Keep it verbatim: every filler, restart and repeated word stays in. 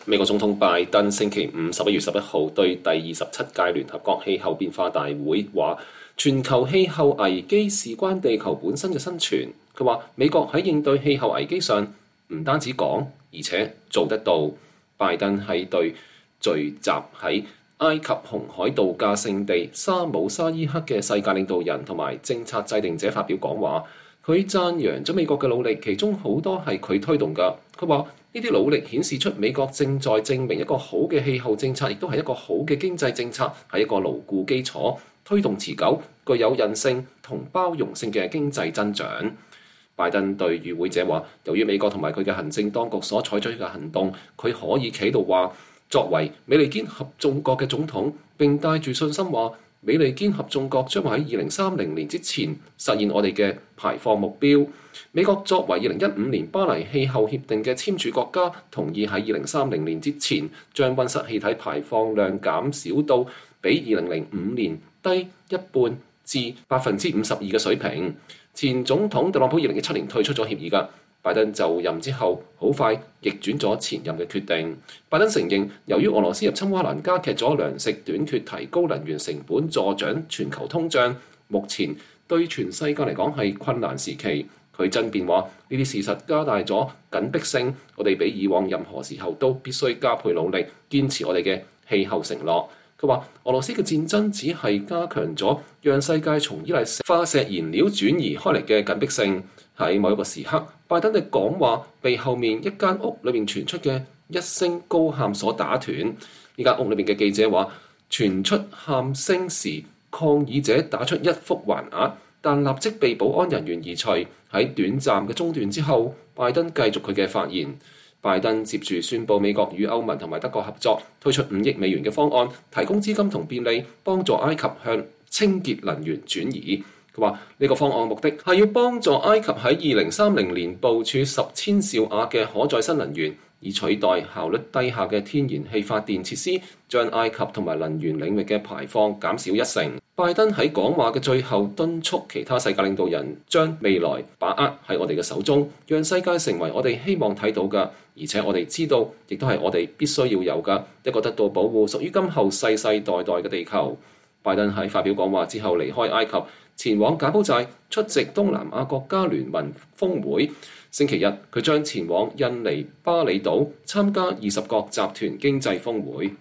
美國總統拜登星期五十一月十一號對第二十七屆聯合國氣候變化大會話，全球氣候危機事關地球本身嘅生存。佢話美國喺應對氣候危機上唔單止講，而且做得到。拜登喺對聚集喺埃及紅海度假勝地沙姆沙伊克嘅世界領導人同埋政策制定者發表講話，佢讚揚咗美國嘅努力，其中好多係佢推動㗎。佢話呢啲努力顯示出美國正在證明一個好嘅氣候政策，亦都係一個好嘅經濟政策，係一個牢固基礎，推動持久、具有韌性同包容性嘅經濟增長。拜登對與會者話，由於美國同埋佢嘅行政當局所採取嘅行動，佢可以企度話，作為美利堅合眾國嘅總統，並帶住信心話，美利堅合眾國將會喺二零三零年之前實現我哋嘅排放目標。美國作為二零一五年巴黎氣候協定嘅簽署國家，同意喺二零三零年之前將溫室氣體排放量減少到比二零零五年低一半至百分之五十二嘅水平。前總統特朗普二零一七年退出咗協議㗎。拜登就任之後，好快逆轉咗前任嘅決定。拜登承認，由於俄羅斯入侵烏克蘭加劇咗糧食短缺，提高能源成本，助長全球通脹，目前對全世界嚟講係困難時期。佢爭辯話，呢啲事實加大咗緊迫性，我哋比以往任何時候都必須加倍努力，堅持我哋嘅氣候承諾。佢話，俄羅斯嘅戰爭只係加強咗讓世界從依賴化石燃料轉移開嚟嘅緊迫性。喺某一個時刻，拜登嘅講話被後面一間屋裏面傳出嘅一聲高喊所打斷。呢間屋裏面嘅記者話，傳出喊聲時，抗議者打出一幅橫額，但立即被保安人員移除。喺短暫嘅中斷之後，拜登繼續佢嘅發言。拜登接住宣布美國與歐盟同埋德國合作，推出五億美元嘅方案，提供資金同便利，幫助埃及向清潔能源轉移。佢話呢個方案目的係要幫助埃及喺二零三零年部署十千兆瓦嘅可再生能源，以取代效率低下嘅天然氣發電設施，將埃及同埋能源領域嘅排放減少一成。拜登喺講話嘅最後敦促其他世界領導人將未來把握喺我哋嘅手中，讓世界成為我哋希望睇到嘅，而且我哋知道，亦都係我哋必須要有嘅一個得到保護、屬於今後世世代代嘅地球。拜登喺發表講話之後離開埃及，前往柬埔寨出席東南亞國家聯盟峰會。星期日，佢將前往印尼巴厘島參加二十國集團經濟峰會。